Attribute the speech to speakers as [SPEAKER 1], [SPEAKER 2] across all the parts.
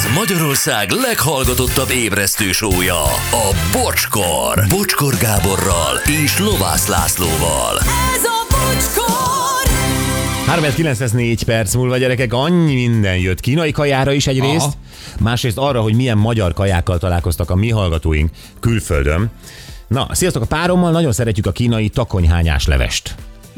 [SPEAKER 1] Ez Magyarország leghallgatottabb ébresztő show-ja, a Bocskor. Bocskor Gáborral és Lovász Lászlóval.
[SPEAKER 2] Ez a Bocskor!
[SPEAKER 3] 3:09 perc múlva, gyerekek, annyi minden jött. Kínai kajára is egyrészt, másrészt arra, hogy milyen magyar kajákkal találkoztak a mi hallgatóink külföldön. Na, sziasztok, a párommal nagyon szeretjük a kínai takonyhányás levest.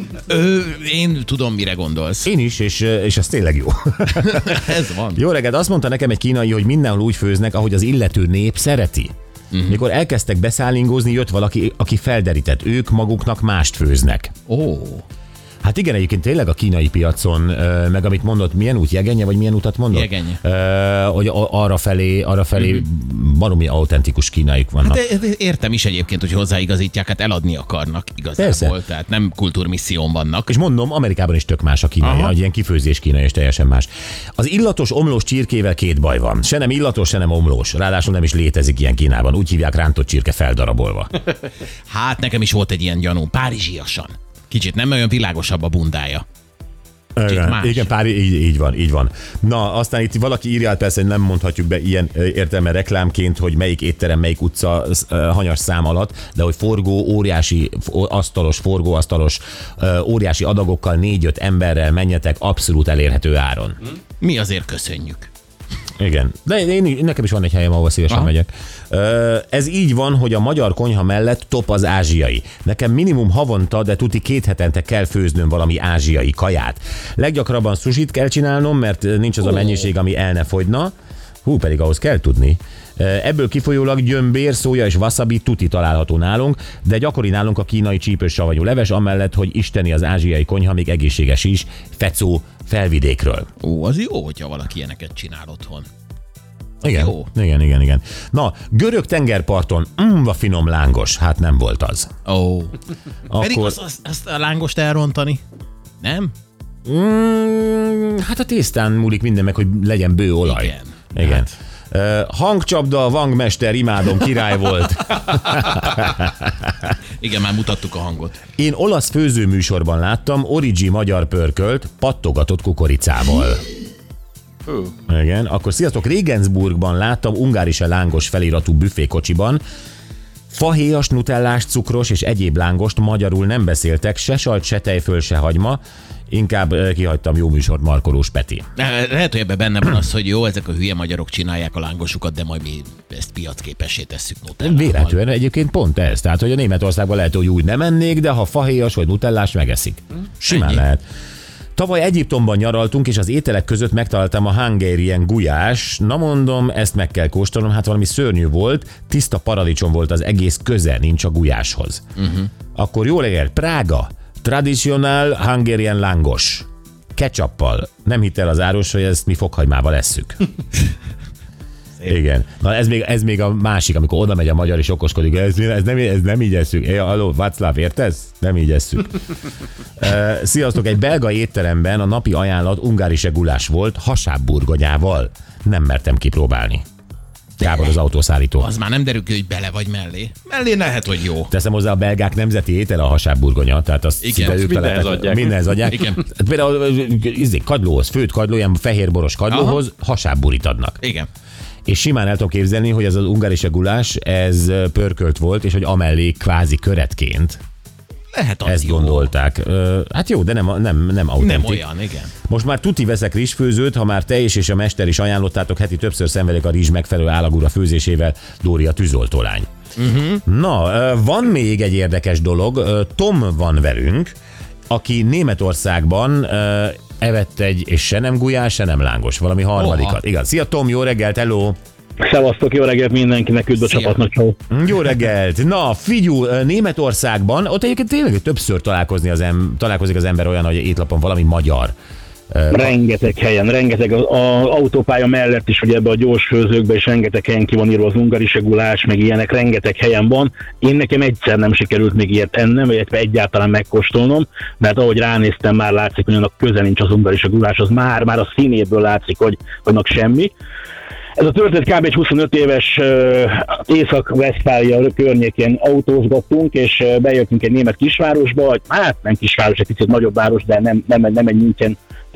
[SPEAKER 4] Én tudom, mire gondolsz.
[SPEAKER 3] Én is, és ez tényleg jó.
[SPEAKER 4] Ez van.
[SPEAKER 3] Jó reggelt, azt mondta nekem egy kínai, hogy mindenhol úgy főznek, ahogy az illető nép szereti. Mikor elkezdtek beszállingózni, jött valaki, aki felderített. Ők maguknak mást főznek.
[SPEAKER 4] Ó.
[SPEAKER 3] Hát igen, egyébként tényleg a kínai piacon, meg amit mondott, milyen út, Jegenye, vagy milyen utat mondott?
[SPEAKER 4] Jegenye.
[SPEAKER 3] Hogy arra felé baromi autentikus kínaik vannak.
[SPEAKER 4] Hát értem is egyébként, hogy hozzáigazítják, hát eladni akarnak igazából.
[SPEAKER 3] Persze.
[SPEAKER 4] Tehát nem kultúrmisszión vannak.
[SPEAKER 3] És mondom, Amerikában is tök más a kínai, egy ilyen kifőzés kínai, és teljesen más. Az illatos omlós csirkével két baj van. Se nem illatos, se nem omlós. Ráadásul nem is létezik ilyen Kínában. Úgy hívják, rántott csirke feldarabolva.
[SPEAKER 4] Hát nekem is volt egy ilyen gyanú, párizsiasan. Kicsit nem olyan világosabb a bundája.
[SPEAKER 3] Igen, így van. Na, aztán itt valaki írja, persze, hogy nem mondhatjuk be ilyen értelme reklámként, hogy melyik étterem, melyik utca hanyas szám alatt, de hogy óriási forgóasztalos, óriási adagokkal 4-5 emberrel menjetek abszolút elérhető áron.
[SPEAKER 4] Mi azért köszönjük.
[SPEAKER 3] Igen, de nekem is van egy helyem, ahol szívesen megyek. Ez így van, hogy a magyar konyha mellett top az ázsiai. Nekem minimum havonta, de tuti 2 hetente kell főznöm valami ázsiai kaját. Leggyakrabban sushit kell csinálnom, mert nincs az a mennyiség, ami el ne fogyna. Pedig ahhoz kell tudni. Ebből kifolyólag gyömbér, szója és wasabi tuti található nálunk, de gyakori nálunk a kínai csípős savanyú leves, amellett, hogy isteni az ázsiai konyha, még egészséges is, fecó felvidékről.
[SPEAKER 4] Az jó, hogyha valaki ilyeneket csinál otthon.
[SPEAKER 3] Igen,
[SPEAKER 4] Jó.
[SPEAKER 3] Igen. Na, görög tengerparton, a finom lángos, hát nem volt az.
[SPEAKER 4] Pedig azt a lángost elrontani, nem?
[SPEAKER 3] Hát a tésztán múlik minden meg, hogy legyen bő olaj. Igen. Hát. Hangcsapda, Vangmester, imádom, király volt.
[SPEAKER 4] Igen, már mutattuk a hangot.
[SPEAKER 3] Én olasz főzőműsorban láttam Origi magyar pörkölt pattogatott kukoricával. Igen, akkor sziasztok, Regensburgban láttam ungárise lángos feliratú büfékocsiban. Fahéjas, nutellás, cukros és egyéb lángost magyarul nem beszéltek, se salt, se tejföl, se hagyma. Inkább kihagytam, jó műsort, Markolós Peti.
[SPEAKER 4] Lehet, hogy ebben benne van az, hogy jó, ezek a hülye magyarok csinálják a lángosukat, de majd mi ezt piacképessé tesszük nutellával.
[SPEAKER 3] Véletlenül egyébként pont ez. Tehát, hogy a Németországban lehet, hogy úgy nem ennék, de ha fahéjas vagy nutellás megeszik. Simán
[SPEAKER 4] Ennyi.
[SPEAKER 3] lehet. Tavaly Egyiptomban nyaraltunk, és az ételek között megtaláltam a Hungarian gulyás. Na mondom, ezt meg kell kóstolnom, hát valami szörnyű volt, tiszta paradicsom volt az egész, köze nincs a gulyáshoz. Akkor jó reggelt, Prága, traditional Hungarian lángos. Ketchuppal. Nem hitt el az árus, hogy ezt mi fokhagymával esszük. Igen. Na ez még a másik, amikor oda megy a magyar és okoskodik. Ez nem így esszük. Halló, Václav, értesz? Nem így esszük. Sziasztok, egy belga étteremben a napi ajánlat ungárise gulás volt, hasábburgonyával. Nem mertem kipróbálni. Gábor az autószállító.
[SPEAKER 4] Az már nem derül ki, hogy bele vagy mellé. Mellé lehet, hogy jó.
[SPEAKER 3] Teszem hozzá, a belgák nemzeti étele a hasábburgonya, tehát azt mindenhez adják.
[SPEAKER 4] Igen.
[SPEAKER 3] Például kagylóhoz, főtt kagyló, ilyen fehérboros kagylóhoz hasábburit adnak.
[SPEAKER 4] Igen.
[SPEAKER 3] És simán el tudom képzelni, hogy ez az ungárise gulás, ez pörkölt volt, és hogy amellé kvázi köretként
[SPEAKER 4] Lehet az
[SPEAKER 3] ezt
[SPEAKER 4] jó.
[SPEAKER 3] gondolták. Hát jó, de nem autentik.
[SPEAKER 4] Nem olyan, igen.
[SPEAKER 3] Most már tuti veszek rizsfőzőt, ha már te és a mester is ajánlottátok, heti többször szenvedek a rizs megfelelő állagúra főzésével, Dória tűzoltólány. Na, van még egy érdekes dolog. Tom van velünk, aki Németországban evett és se nem gulyás, se nem lángos, valami harmadikat. Igen. Szia Tom, jó reggelt, hello!
[SPEAKER 5] Szevasztok, jó reggelt mindenkinek, üdv a csapatnak.
[SPEAKER 3] Jó reggelt! Na, figyú, Németországban, ott egyébként tényleg többször találkozik az ember olyan, hogy étlapon valami magyar.
[SPEAKER 5] Rengeteg helyen, rengeteg az autópálya mellett is, hogy ebbe a gyorsfőzőkbe is rengeteg helyen ki van írva az ungarise gulás, meg ilyenek, rengeteg helyen van. Én nekem egyszer nem sikerült még ilyet ennem, vagy egyáltalán megkóstolnom, mert ahogy ránéztem, már látszik, hogy annak köze nincs az ungarise gulás, az már a színéből látszik, hogy annak semmi. Ez a történet kb. Egy 25 éves Észak-Vesztfália környékén autózgattunk, és bejöttünk egy német kisvárosba, hát nem kisváros, egy picit nagyobb város, de nem egy München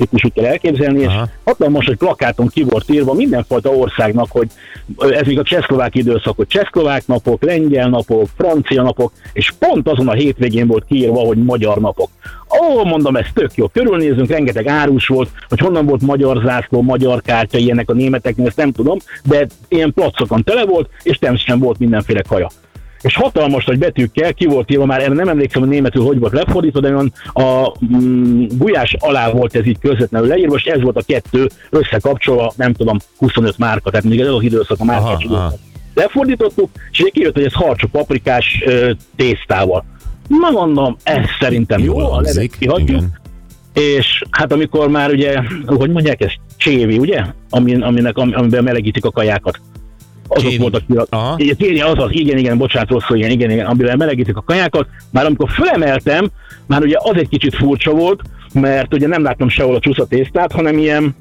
[SPEAKER 5] is úgy kell elképzelni, és hatalmas, hogy plakáton ki volt írva mindenfajta országnak, hogy ez még a csehszlovák időszak, hogy csehszlovák napok, lengyel napok, francia napok, és pont azon a hétvégén volt kiírva, hogy magyar napok. Mondom, ez tök jó, körülnézünk, rengeteg árus volt, hogy honnan volt magyar zászló, magyar kártya, ilyenek a németeknél, ezt nem tudom, de ilyen placokon tele volt, és természetesen volt mindenféle kaja. És hatalmas nagy betűkkel ki volt írva, már erre nem emlékszem, hogy németül hogy volt lefordítva, de a gulyás alá volt ez így közvetlenül leírva, és ez volt a kettő összekapcsolva, nem tudom, 25 márka, tehát még ez az időszak a márkás időszak. Lefordítottuk, és így kijött, hogy ez harcsó paprikás tésztával. Na mondom, ez szerintem jó, a levet kihagyjuk. És hát amikor már ugye, hogy mondják ezt, csévi, ugye? Amiben melegítik a kajákat. Azok voltak igen, bocsánat, rosszul, igen, amivel melegítik a kajákat. Már amikor fölemeltem, már ugye az egy kicsit furcsa volt, mert ugye nem láttam sehol a csúsza tésztát, hanem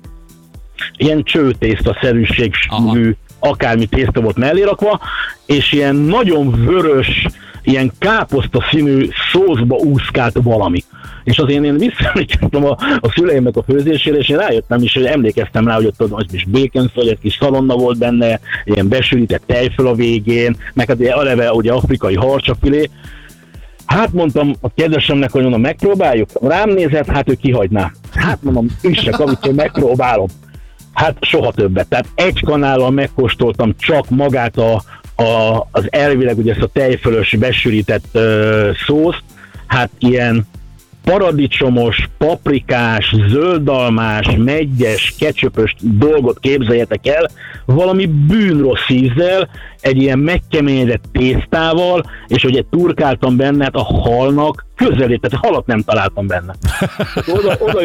[SPEAKER 5] ilyen csőtészta-szerűségű akármi tészta volt mellé rakva, és ilyen nagyon vörös, ilyen káposzta színű szószba úszkált valami. És azért én visszaemlékeztem a szüleimnek a főzésére, és én rájöttem is, hogy emlékeztem rá, hogy ott az is bacon, vagy egy kis szalonna volt benne, ilyen besülített tejföl a végén, meg hát eleve ugye afrikai harcsafilé. Hát mondtam a kedvesemnek, hogy mondom, megpróbáljuk. Rám nézett, hát ő kihagyná. Hát mondom, üssek, amit én megpróbálom. Hát soha többet. Tehát egy kanállal megkóstoltam csak magát az elvileg ugye ezt a tejfölös besülített szószt, hát ilyen paradicsomos, paprikás, zöldalmás, meggyes, ketchupös dolgot képzeljetek el, valami bűnrossz ízzel, egy ilyen megkeményedett tésztával, és ugye turkáltam benne, hát a halnak közelét, tehát halat nem találtam benne. Oda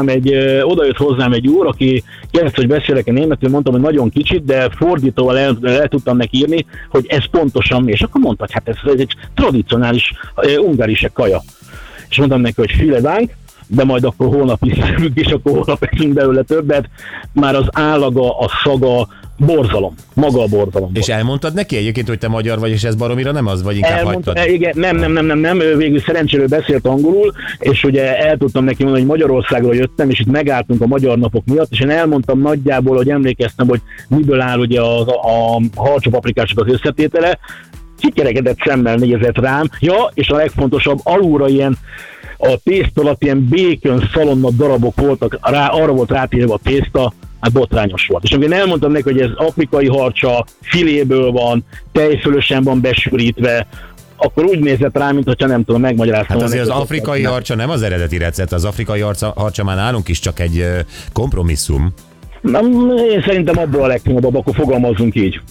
[SPEAKER 5] jött hozzám egy úr, aki kérdezte, hogy beszélek-e németül, mondtam, hogy nagyon kicsit, de fordítóval el tudtam neki írni, hogy ez pontosan mi, és akkor mondta, hogy hát ez egy tradicionális ungarische kaja. És mondtam neki, hogy vielen Dank, de majd akkor holnap iszünk, és akkor holnap eszünk belőle többet. Már az állaga, a szaga, borzalom. Maga a borzalom.
[SPEAKER 3] És elmondtad neki egyébként, hogy te magyar vagy, és ez baromira nem az, vagy inkább hagytad?
[SPEAKER 5] Igen, nem, ő végül szerencsére beszélt angolul, és ugye el tudtam neki mondani, hogy Magyarországról jöttem, és itt megálltunk a magyar napok miatt, és én elmondtam nagyjából, hogy emlékeztem, hogy miből áll ugye a harcsópaprikások az összetétele, kikerekedett szemmel nézett rám. Ja, és a legfontosabb, alulra ilyen a tészta alatt ilyen bacon szalonna darabok voltak, arra volt rátírva a tészta, hát botrányos volt. És amikor én elmondtam neki, hogy ez afrikai harcsa, filéből van, tejfölösen van besűrítve, akkor úgy nézett rá, mintha nem tudom, megmagyaráztam.
[SPEAKER 3] Hát azért az afrikai harcsa nem az eredeti recept, az afrikai harcsa már nálunk is csak egy kompromisszum.
[SPEAKER 5] Na, én szerintem abból a legfinomabb, akkor fogalmazzunk így.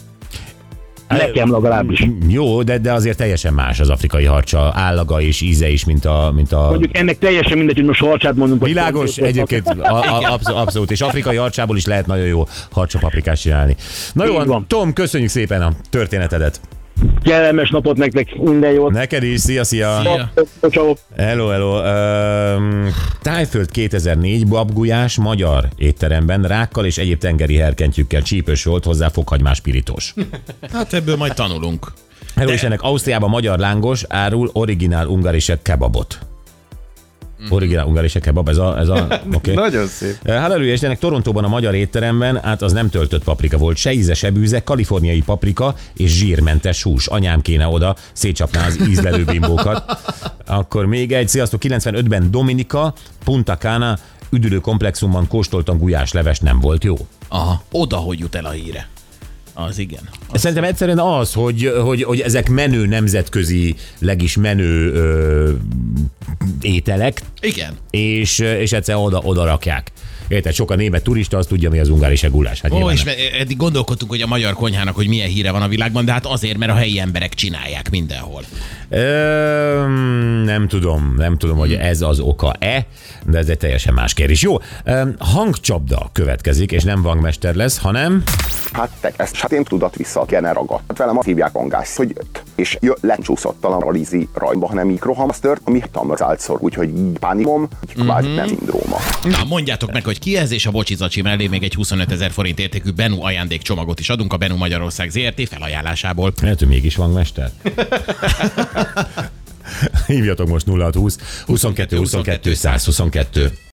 [SPEAKER 5] Nekem legalábbis.
[SPEAKER 3] Jó, de azért teljesen más az afrikai harcsa, állaga és íze is, mint a...
[SPEAKER 5] Mondjuk ennek teljesen mindegy, hogy most harcsát mondunk.
[SPEAKER 3] Világos, egyébként abszolút, és afrikai harcsából is lehet nagyon jó harcsapaprikát csinálni. Na jó, van. Tom, köszönjük szépen a történetedet.
[SPEAKER 5] Kellemes napot nektek, minden jót.
[SPEAKER 3] Neked is, szia.
[SPEAKER 5] Ciao.
[SPEAKER 3] Hello. Tájföld 2004, babgulyás, magyar étteremben, rákkal és egyéb tengeri herkentyűkkel, csípős volt, hozzá fokhagymás pirítós.
[SPEAKER 4] Hát ebből majd tanulunk.
[SPEAKER 3] Hello, és ennek Ausztriában magyar lángos árul originál ungarische kebabot. Originál ungarische kebab, ez a okay.
[SPEAKER 2] Nagyon szép.
[SPEAKER 3] Halleluja, és ennek Torontóban a magyar étteremben, hát az nem töltött paprika volt, se íze, se bűze, kaliforniai paprika és zsírmentes hús. Anyám kéne oda, szétcsapná az ízlelő bimbókat. Akkor még egy, sziasztok, 95-ben Dominika, Punta Cana üdülő komplexumban kóstoltam gulyásleves, nem volt jó.
[SPEAKER 4] Aha, oda hogy jut el a híre. Az igen.
[SPEAKER 3] Szerintem egyszerűen az, hogy ezek menő nemzetközileg is menő ételek.
[SPEAKER 4] Igen.
[SPEAKER 3] És egyszer oda rakják. Érted, sok a német turista, az tudja, mi az ungarische gulás. Hát
[SPEAKER 4] és eddig gondolkodtunk, hogy a magyar konyhának, hogy milyen híre van a világban, de hát azért, mert a helyi emberek csinálják mindenhol.
[SPEAKER 3] Nem tudom, hogy ez az oka-e, de ez egy teljesen más kérdés. Jó, hangcsapda következik, és nem Vangmester lesz, hanem...
[SPEAKER 6] Hát ezt én tudat vissza kellene ragadt. Hát velem azt hívják angás, hogy jött. És lecsúszott a Lizi rajba, hanem mikrohamstert, ami tamrazáltszor, úgyhogy pánikom, kvázi nem szindróma.
[SPEAKER 4] Na, mondjátok meg, hogy ki ez, és a Bocsizacsi mellé még egy 25 000 forint értékű Benu ajándékcsomagot is adunk a Benu Magyarország ZRT felajánlásából.
[SPEAKER 3] Lehet, hogy mégis Vangmester. Hívjatok most 0620 22 22 122.